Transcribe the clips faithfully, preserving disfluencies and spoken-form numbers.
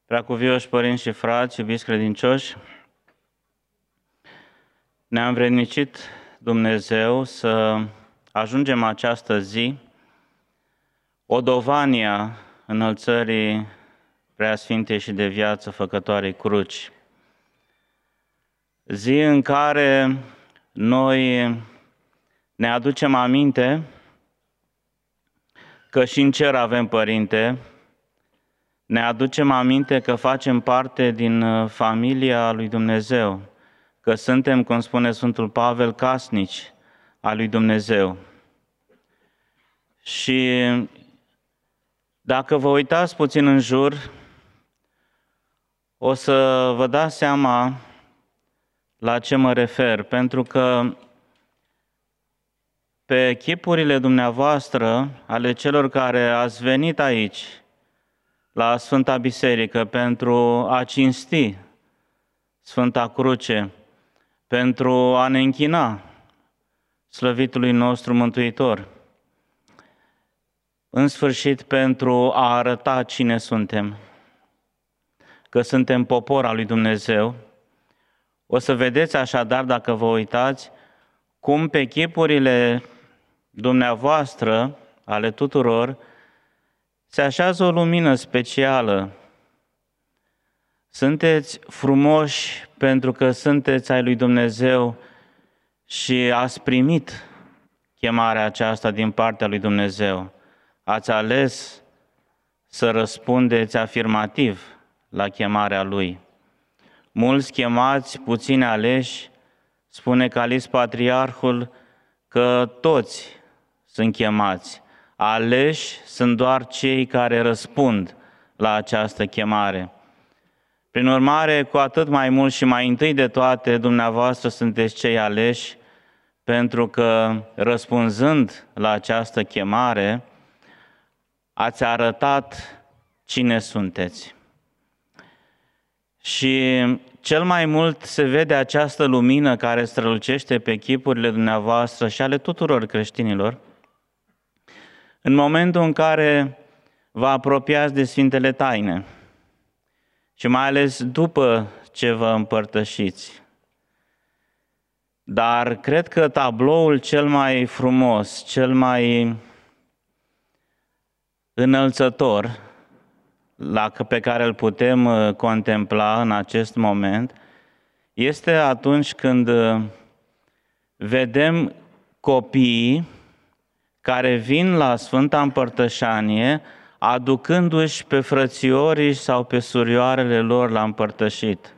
Preacuvioși părinți și frați, iubiți credincioși, ne-a învrednicit Dumnezeu să ajungem această zi, odovania înălțării preasfinte și de viață făcătoarei cruci. Zi în care noi ne aducem aminte că și în cer avem Părinte, ne aducem aminte că facem parte din familia lui Dumnezeu, că suntem, cum spune Sfântul Pavel, casnici a lui Dumnezeu. Și dacă vă uitați puțin în jur, o să vă dați seama la ce mă refer, pentru că pe chipurile dumneavoastră, ale celor care ați venit aici, la Sfânta Biserică, pentru a cinsti Sfânta Cruce, pentru a ne închina slăvitului nostru Mântuitor, în sfârșit pentru a arăta cine suntem, că suntem popor al lui Dumnezeu. O să vedeți așadar, dacă vă uitați, cum pe chipurile dumneavoastră, ale tuturor, se așează o lumină specială. Sunteți frumoși pentru că sunteți ai lui Dumnezeu și ați primit chemarea aceasta din partea lui Dumnezeu. Ați ales să răspundeți afirmativ la chemarea Lui. Mulți chemați, puțini aleși, spune Calis Patriarhul că toți sunt chemați. Aleși sunt doar cei care răspund la această chemare. Prin urmare, cu atât mai mult și mai întâi de toate, dumneavoastră sunteți cei aleși, pentru că răspunzând la această chemare, ați arătat cine sunteți. Și cel mai mult se vede această lumină care strălucește pe chipurile dumneavoastră și ale tuturor creștinilor, în momentul în care vă apropiați de Sfintele Taine și mai ales după ce vă împărtășiți. Dar cred că tabloul cel mai frumos, cel mai înălțător la, pe care îl putem contempla în acest moment este atunci când vedem copiii care vin la Sfânta Împărtășanie aducându-și pe frățiorii sau pe surioarele lor la împărtășit.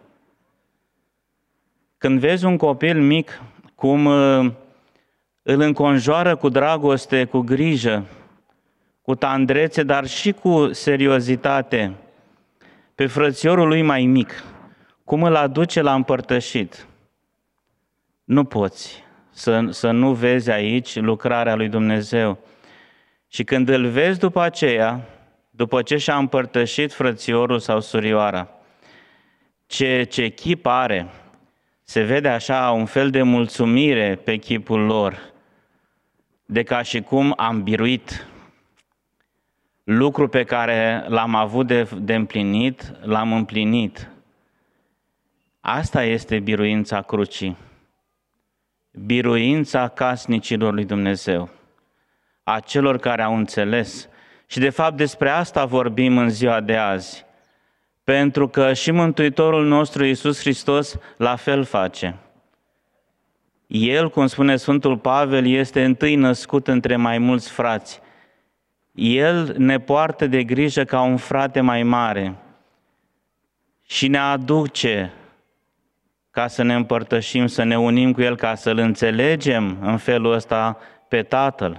Când vezi un copil mic cum îl înconjoară cu dragoste, cu grijă, cu tandrețe, dar și cu seriozitate, pe frățiorul lui mai mic, cum îl aduce la împărtășit, nu poți să, să nu vezi aici lucrarea lui Dumnezeu. Și când îl vezi după aceea, după ce și-a împărtășit frățiorul sau surioara, ce, ce chip are, se vede așa un fel de mulțumire pe chipul lor, de ca și cum am biruit. Lucru pe care l-am avut de, de împlinit, l-am împlinit. Asta este biruința crucii. Biruința casnicilor lui Dumnezeu, a celor care au înțeles. Și de fapt despre asta vorbim în ziua de azi, pentru că și Mântuitorul nostru Iisus Hristos la fel face. El, cum spune Sfântul Pavel, este întâi născut între mai mulți frați. El ne poartă de grijă ca un frate mai mare și ne aduce ca să ne împărtășim, să ne unim cu El, ca să-L înțelegem în felul ăsta pe Tatăl.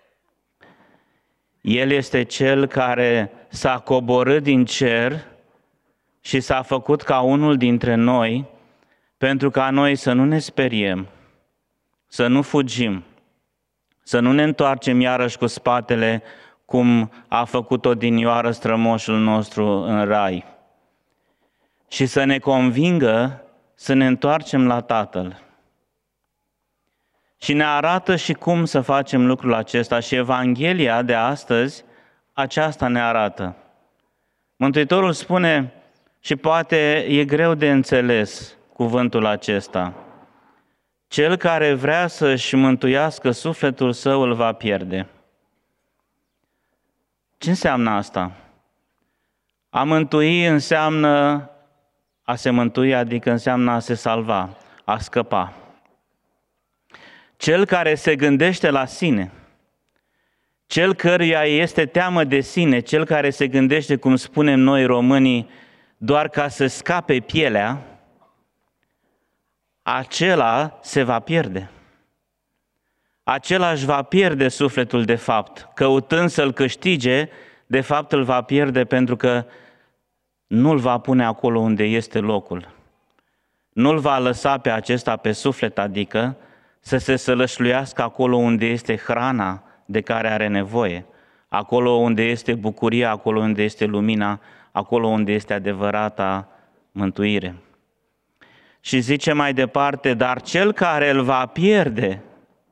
El este Cel care s-a coborât din cer și s-a făcut ca unul dintre noi, pentru ca noi să nu ne speriem, să nu fugim, să nu ne întoarcem iarăși cu spatele, cum a făcut odinioară strămoșul nostru în rai, și să ne convingă să ne întoarcem la Tatăl. Și ne arată și cum să facem lucrul acesta și Evanghelia de astăzi aceasta ne arată. Mântuitorul spune, Și poate e greu de înțeles cuvântul acesta. Cel care vrea să-și mântuiască sufletul său îl va pierde. Ce înseamnă asta? A mântui înseamnă a se mântui, adică înseamnă a se salva, a scăpa. Cel care se gândește la sine, cel căruia este teamă de sine, cel care se gândește, cum spunem noi românii, doar ca să scape pielea, acela se va pierde. Acela își va pierde sufletul de fapt. Căutând să-l câștige, de fapt îl va pierde pentru că nu-l va pune acolo unde este locul. Nu-l va lăsa pe acesta pe suflet, adică să se sălășluiască acolo unde este hrana de care are nevoie, acolo unde este bucuria, acolo unde este lumina, acolo unde este adevărata mântuire. Și zice mai departe, dar cel care îl va pierde,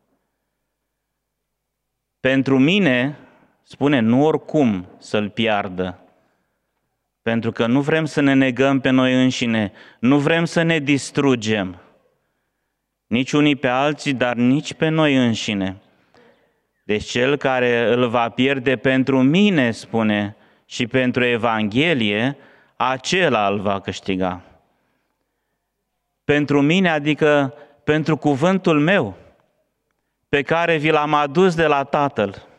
pentru mine, spune, nu oricum să-l piardă, pentru că nu vrem să ne negăm pe noi înșine, nu vrem să ne distrugem, nici unii pe alții, dar nici pe noi înșine. Deci cel care îl va pierde pentru mine, spune, și pentru Evanghelie, acela îl va câștiga. Pentru mine, adică pentru cuvântul meu, pe care vi l-am adus de la Tatăl.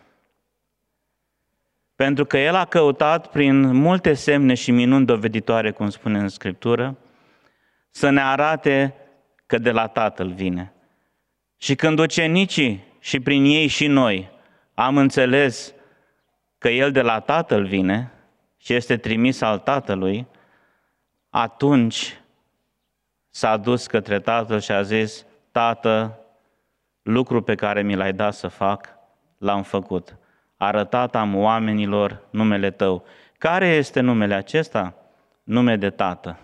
Pentru că El a căutat prin multe semne și minuni doveditoare, cum spune în Scriptură, să ne arate că de la Tatăl vine. Și când ucenicii și prin ei și noi am înțeles că El de la Tatăl vine și este trimis al Tatălui, atunci s-a dus către Tatăl și a zis, Tată, lucrul pe care mi l-ai dat să fac, l-am făcut. Arătat am oamenilor numele Tău. Care este numele acesta? Nume de Tată.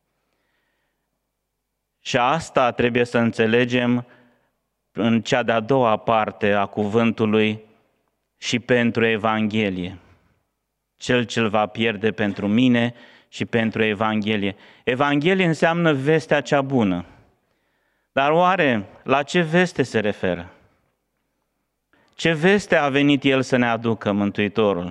Și asta trebuie să înțelegem în cea de-a doua parte a cuvântului și pentru Evanghelie. Cel ce-l va pierde pentru mine și pentru Evanghelie. Evanghelie înseamnă vestea cea bună. Dar oare la ce veste se referă? Ce veste a venit El să ne aducă Mântuitorul?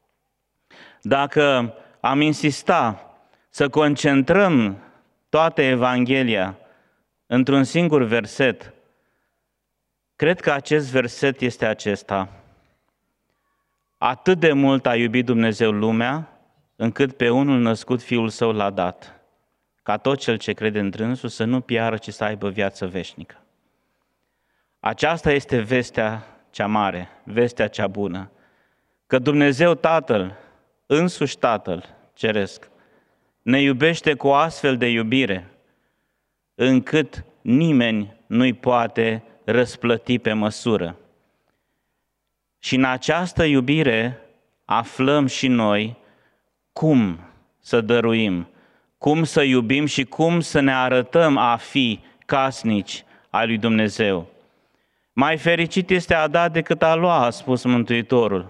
Dacă am insista să concentrăm toată Evanghelia într-un singur verset, cred că acest verset este acesta. Atât de mult a iubit Dumnezeu lumea, încât pe unul născut Fiul Său l-a dat, ca tot cel ce crede în Dânsul să nu piară, ci să aibă viață veșnică. Aceasta este vestea cea mare, vestea cea bună, că Dumnezeu Tatăl, însuși Tatăl Ceresc, ne iubește cu o astfel de iubire, încât nimeni nu-i poate răsplăti pe măsură. Și în această iubire aflăm și noi cum să dăruim, cum să iubim și cum să ne arătăm a fi casnici ai lui Dumnezeu. Mai fericit este a da decât a lua, a spus Mântuitorul.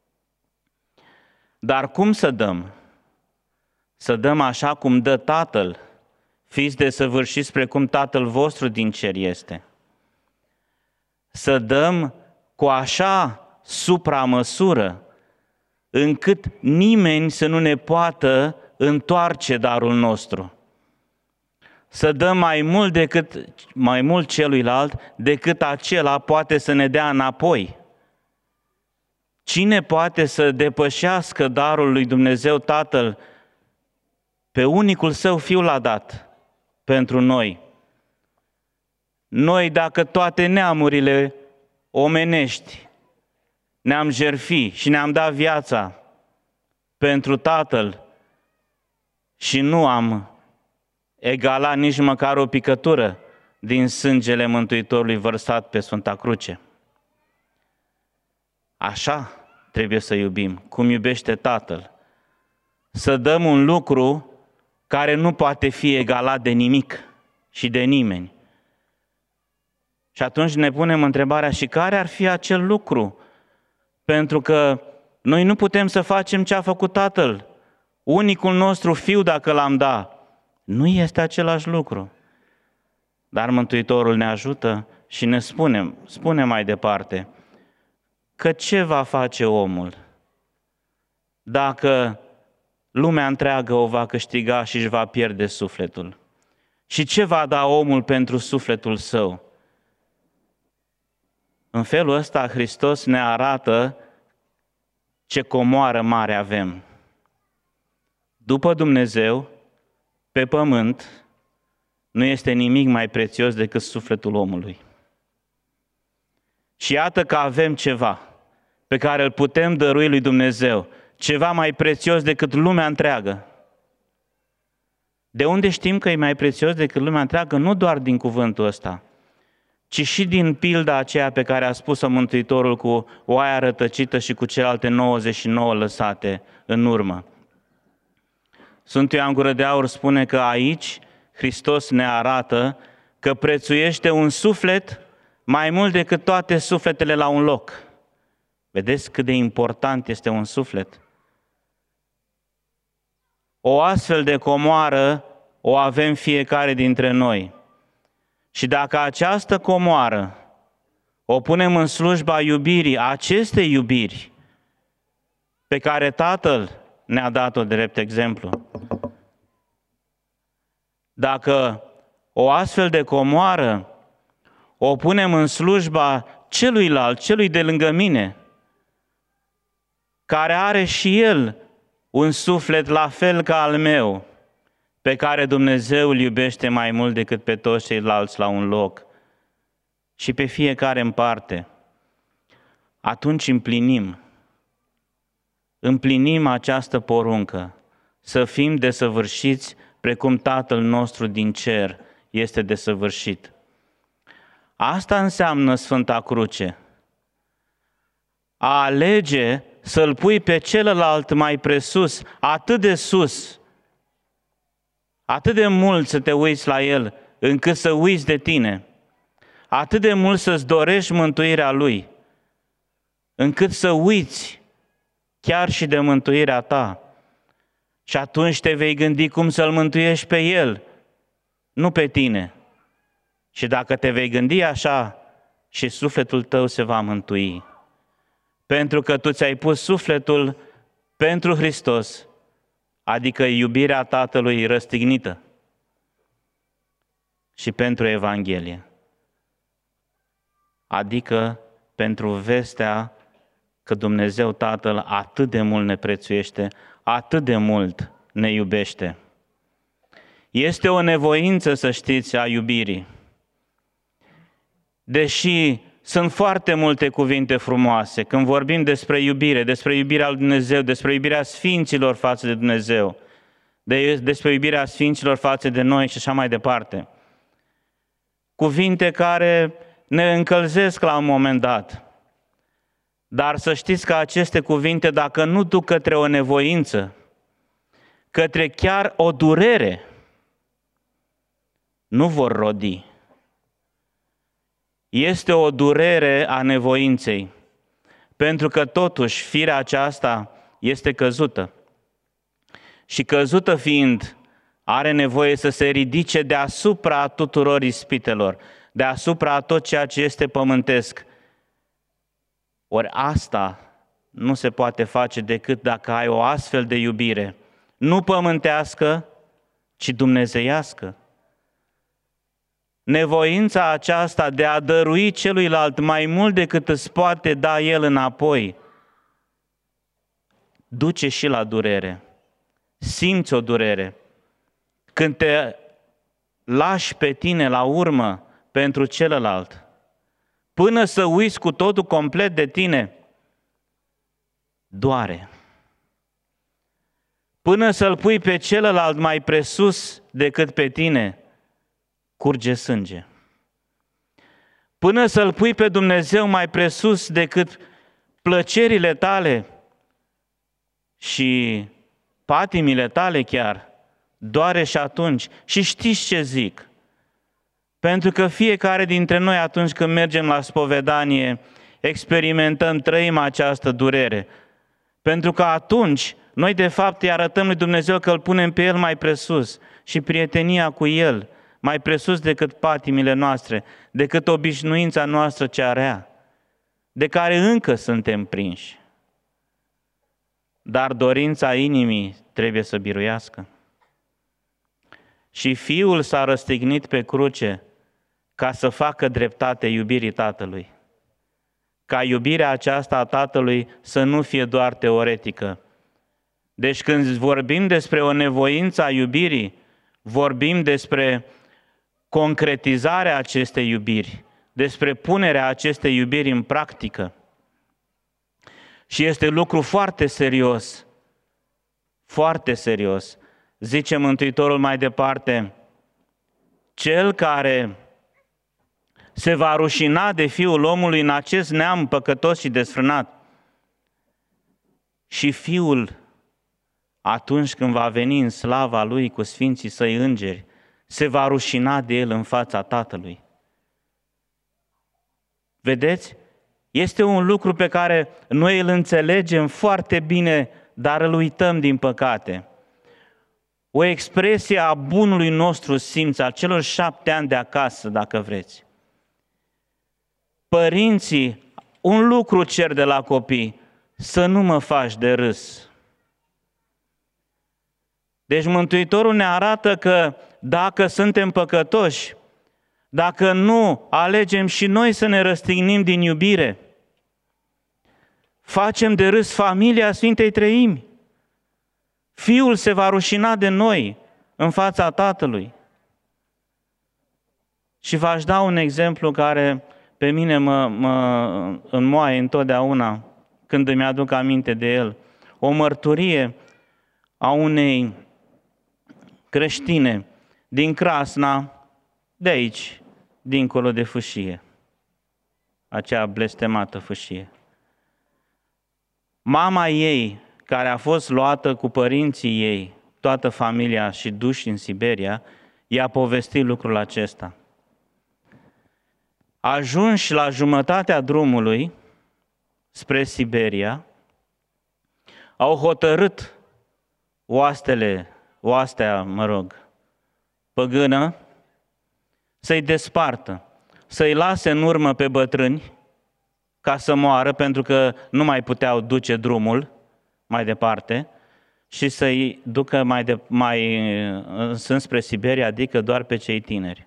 Dar cum să dăm? Să dăm așa cum dă Tatăl, fiți desăvârșiți precum Tatăl vostru din cer este. Să dăm cu așa supramăsură, încât nimeni să nu ne poată întoarce darul nostru. Să dăm mai mult decât mai mult celuilalt decât acela poate să ne dea înapoi. Cine poate să depășească darul lui Dumnezeu Tatăl? Pe unicul Său Fiu l-a dat pentru noi. Noi, dacă toate neamurile omenești ne-am jertfi și ne-am dat viața pentru Tatăl și nu am egalat nici măcar o picătură din sângele Mântuitorului vărsat pe Sfânta Cruce. Așa trebuie să iubim, cum iubește Tatăl. Să dăm un lucru care nu poate fi egalat de nimic și de nimeni. Și atunci ne punem întrebarea, și care ar fi acel lucru? Pentru că noi nu putem să facem ce a făcut Tatăl. unicul nostru fiu dacă l-am dat. Nu este același lucru. Dar Mântuitorul ne ajută și ne spune, spune mai departe că ce va face omul dacă lumea întreagă o va câștiga și își va pierde sufletul? Și ce va da omul pentru sufletul său? În felul ăsta Hristos ne arată ce comoară mare avem. După Dumnezeu, pe pământ, nu este nimic mai prețios decât sufletul omului. Și iată că avem ceva pe care îl putem dărui lui Dumnezeu, ceva mai prețios decât lumea întreagă. De unde știm că e mai prețios decât lumea întreagă? Nu doar din cuvântul ăsta, ci și din pilda aceea pe care a spus-o Mântuitorul cu oaia rătăcită și cu celelalte nouăzeci și nouă lăsate în urmă. Sfântul Ioan Gură de Aur spune că aici Hristos ne arată că prețuiește un suflet mai mult decât toate sufletele la un loc. Vedeți cât de important este un suflet? O astfel de comoară o avem fiecare dintre noi. Și dacă această comoară o punem în slujba iubirii, acestei iubiri pe care Tatăl ne-a dat-o drept exemplu, dacă o astfel de comoară o punem în slujba celuilalt, celui de lângă mine, care are și el un suflet la fel ca al meu, pe care Dumnezeu îl iubește mai mult decât pe toți ceilalți la un loc și pe fiecare în parte, atunci împlinim, împlinim această poruncă, să fim desăvârșiți precum Tatăl nostru din cer este desăvârșit. Asta înseamnă Sfânta Cruce. A alege să-L pui pe celălalt mai presus, atât de sus, atât de mult să te uiți la El, încât să uiți de tine, atât de mult să-ți dorești mântuirea Lui, încât să uiți chiar și de mântuirea ta. Și atunci te vei gândi cum să-L mântuiești pe El, nu pe tine. Și dacă te vei gândi așa, și sufletul tău se va mântui. Pentru că tu ți-ai pus sufletul pentru Hristos, adică iubirea Tatălui răstignită, și pentru Evanghelie, adică pentru vestea că Dumnezeu Tatăl atât de mult ne prețuiește, atât de mult ne iubește. Este o nevoință, să știți, a iubirii. Deși sunt foarte multe cuvinte frumoase, când vorbim despre iubire, despre iubirea lui Dumnezeu, despre iubirea sfinților față de Dumnezeu, de, despre iubirea sfinților față de noi și așa mai departe. Cuvinte care ne încălzesc la un moment dat. Dar să știți că aceste cuvinte, dacă nu duc către o nevoință, către chiar o durere, nu vor rodi. Este o durere a nevoinței, pentru că totuși firea aceasta este căzută. Și căzută fiind, are nevoie să se ridice deasupra tuturor ispitelor, deasupra tot ceea ce este pământesc. Ori asta nu se poate face decât dacă ai o astfel de iubire, nu pământească, ci dumnezeiască. Nevoința aceasta de a dărui celuilalt mai mult decât îți poate da el înapoi, duce și la durere. Simți o durere. Când te lași pe tine la urmă pentru celălalt, până să uiți cu totul complet de tine, doare. Până să-l pui pe celălalt mai presus decât pe tine, curge sânge. Până să-L pui pe Dumnezeu mai presus decât plăcerile tale și patimile tale chiar, doare și atunci. Și știți ce zic? Pentru că fiecare dintre noi atunci când mergem la spovedanie, experimentăm, trăim această durere. Pentru că atunci Noi, de fapt, îi arătăm lui Dumnezeu că îl punem pe El mai presus și prietenia cu El mai presus decât patimile noastre, decât obișnuința noastră cea rea, de care încă suntem prinși. Dar dorința inimii trebuie să biruiască. Și Fiul s-a răstignit pe cruce ca să facă dreptate iubirii Tatălui. Ca iubirea aceasta a Tatălui să nu fie doar teoretică. Deci când vorbim despre o nevoință a iubirii, vorbim despre concretizarea acestei iubiri, despre punerea acestei iubiri în practică. Și este lucru foarte serios, foarte serios. Zice Mântuitorul mai departe, cel care se va rușina de Fiul omului în acest neam păcătos și desfrânat. Și Fiul, atunci când va veni în slava Lui cu sfinții Săi îngeri, se va rușina de El în fața Tatălui. Vedeți? Este un lucru pe care noi îl înțelegem foarte bine, dar îl uităm din păcate. O expresie a bunului nostru simț, a celor șapte ani de acasă, dacă vreți. Părinții, un lucru cer de la copii, să nu mă faci de râs. Deci Mântuitorul ne arată că dacă suntem păcătoși, dacă nu alegem și noi să ne răstignim din iubire, facem de râs familia Sfintei Treimi. Fiul se va rușina de noi în fața Tatălui. Și v-aș da un exemplu care pe mine mă, mă înmoaie întotdeauna când îmi aduc aminte de el. O mărturie a unei creștine din Crasna, de aici, dincolo de Fâșie, acea blestemată Fâșie. Mama ei, care a fost luată cu părinții ei, toată familia și duși în Siberia, i-a povestit lucrul acesta. Ajunși la jumătatea drumului spre Siberia, au hotărât oastele, oastea, mă rog, păgână, să-i despartă, să-i lase în urmă pe bătrâni ca să moară, pentru că nu mai puteau duce drumul mai departe, și să-i ducă mai, de, mai înspre Siberia, adică doar pe cei tineri.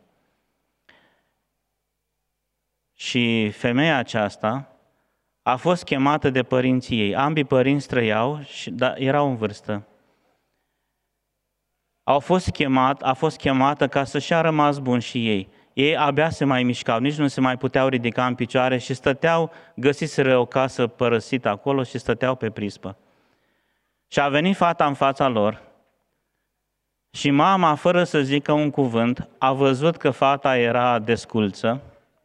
Și femeia aceasta a fost chemată de părinții ei. Ambii părinți trăiau, și, dar erau în vârstă. Au fost chemat, a fost chemată ca să și-a rămas bun și ei. Ei abia se mai mișcau, nici nu se mai puteau ridica în picioare și stăteau, găsiseră o casă părăsită acolo și stăteau pe prispă. Și a venit fata în fața lor și mama, fără să zică un cuvânt, a văzut că fata era desculță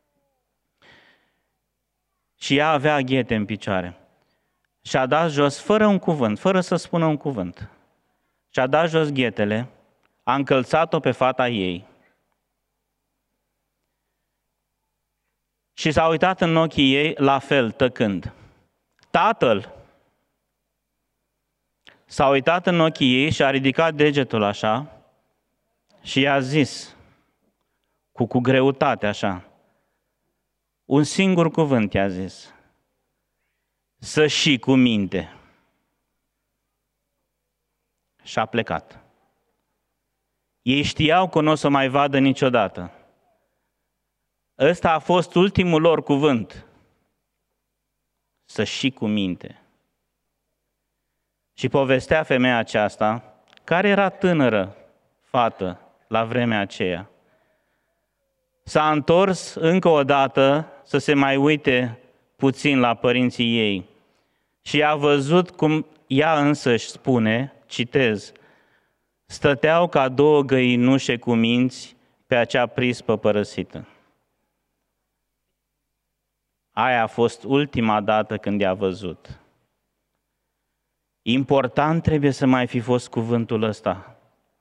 și ea avea ghete în picioare. Și a dat jos, fără un cuvânt, fără să spună un cuvânt. Și a dat jos ghetele, a încălțat-o pe fata ei și s-a uitat în ochii ei la fel, tăcând. Tatăl s-a uitat în ochii ei și a ridicat degetul așa și i-a zis, cu, cu greutate așa, un singur cuvânt i-a zis, să și cu minte. Și a plecat. Ei știau că nu o să mai vadă niciodată. Ăsta a fost ultimul lor cuvânt. Să și cu minte. Și povestea femeia aceasta, care era tânără fată la vremea aceea, s-a întors încă o dată să se mai uite puțin la părinții ei și a văzut cum ea însăși spune, citez, stăteau ca două găinușe cu minți pe acea prispă părăsită. Aia a fost ultima dată când i-a văzut. Important trebuie să mai fi fost cuvântul ăsta.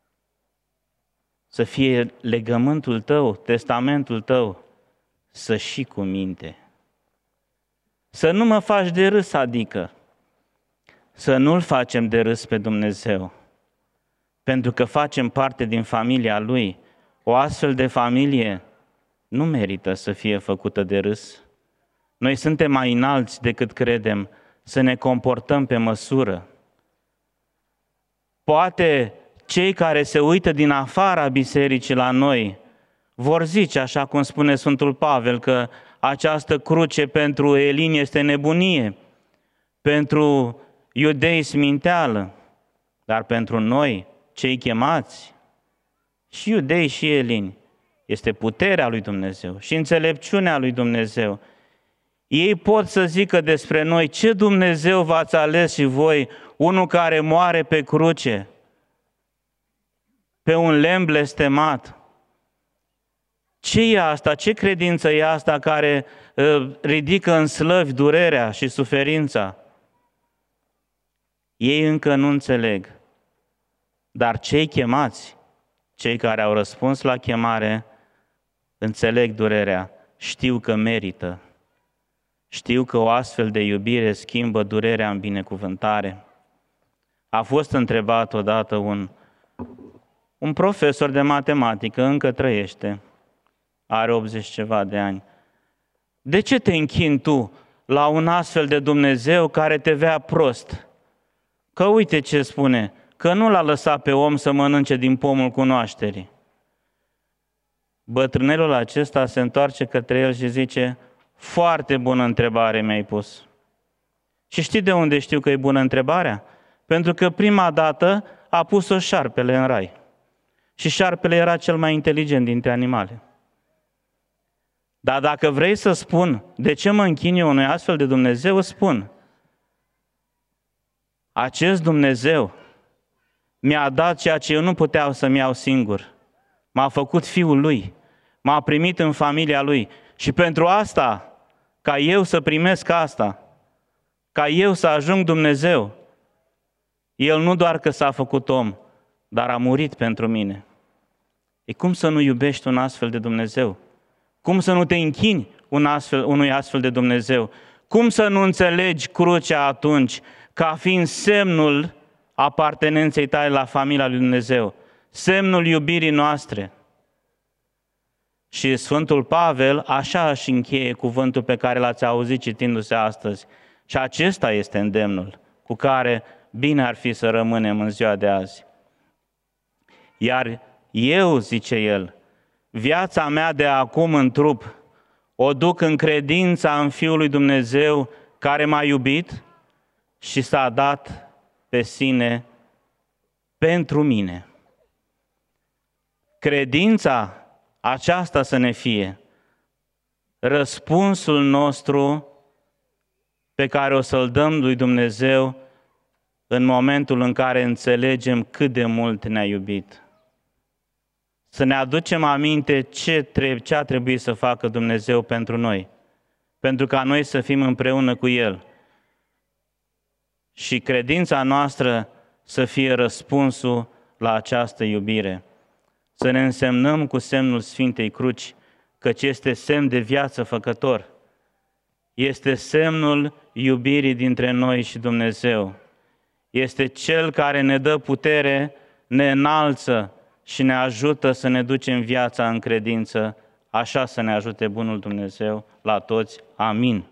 Să fie legământul tău, testamentul tău, să și cu minte. Să nu mă faci de râs, adică să nu-L facem de râs pe Dumnezeu, pentru că facem parte din familia Lui. O astfel de familie nu merită să fie făcută de râs. Noi suntem mai înalți decât credem, să ne comportăm pe măsură. Poate cei care se uită din afara bisericii la noi vor zice, așa cum spune Sfântul Pavel, că această cruce pentru elini este nebunie, pentru iudei sminteală, dar pentru noi, cei chemați, și iudei și elini, este puterea lui Dumnezeu și înțelepciunea lui Dumnezeu. Ei pot să zică despre noi, ce Dumnezeu v-ați ales și voi, unul care moare pe cruce, pe un lemn blestemat. Ce e asta? Ce credință e asta care uh, ridică în slăvi durerea și suferința? Ei încă nu înțeleg, dar cei chemați, cei care au răspuns la chemare, înțeleg durerea, știu că merită. Știu că o astfel de iubire schimbă durerea în binecuvântare. A fost întrebat odată un, un profesor de matematică, încă trăiește, are optzeci ceva de ani. De ce te închini tu la un astfel de Dumnezeu care te vrea prost? Că uite ce spune, că nu l-a lăsat pe om să mănânce din pomul cunoașterii. Bătrânelul acesta se întoarce către el și zice, foarte bună întrebare mi-ai pus. Și știi de unde știu că e bună întrebarea? Pentru că prima dată a pus-o șarpele în rai. Și șarpele era cel mai inteligent dintre animale. Dar dacă vrei să spun de ce mă închin eu unui astfel de Dumnezeu, spun. Acest Dumnezeu mi-a dat ceea ce eu nu puteam să-mi iau singur. M-a făcut fiul Lui, m-a primit în familia Lui. Și pentru asta, ca eu să primesc asta, ca eu să ajung Dumnezeu, El nu doar că s-a făcut om, dar a murit pentru mine. E cum să nu iubești un astfel de Dumnezeu? Cum să nu te închini un astfel, unui astfel de Dumnezeu? Cum să nu înțelegi crucea atunci ca fiind semnul apartenenței tale la familia lui Dumnezeu, semnul iubirii noastre? Și Sfântul Pavel așa își încheie cuvântul pe care l-ați auzit citindu-se astăzi. Și acesta este îndemnul cu care bine ar fi să rămânem în ziua de azi. Iar eu, zice el, viața mea de acum în trup o duc în credința în Fiul lui Dumnezeu care m-a iubit și s-a dat pe sine pentru mine. Credința aceasta să ne fie răspunsul nostru pe care o să-l dăm lui Dumnezeu în momentul în care înțelegem cât de mult ne-a iubit. Să ne aducem aminte ce, trebuie, ce a trebuit să facă Dumnezeu pentru noi, pentru ca noi să fim împreună cu El. Și credința noastră să fie răspunsul la această iubire. Să ne însemnăm cu semnul Sfintei Cruci, căci este semn de viață făcător. Este semnul iubirii dintre noi și Dumnezeu. Este Cel care ne dă putere, ne înalță și ne ajută să ne ducem viața în credință. Așa să ne ajute bunul Dumnezeu la toți. Amin.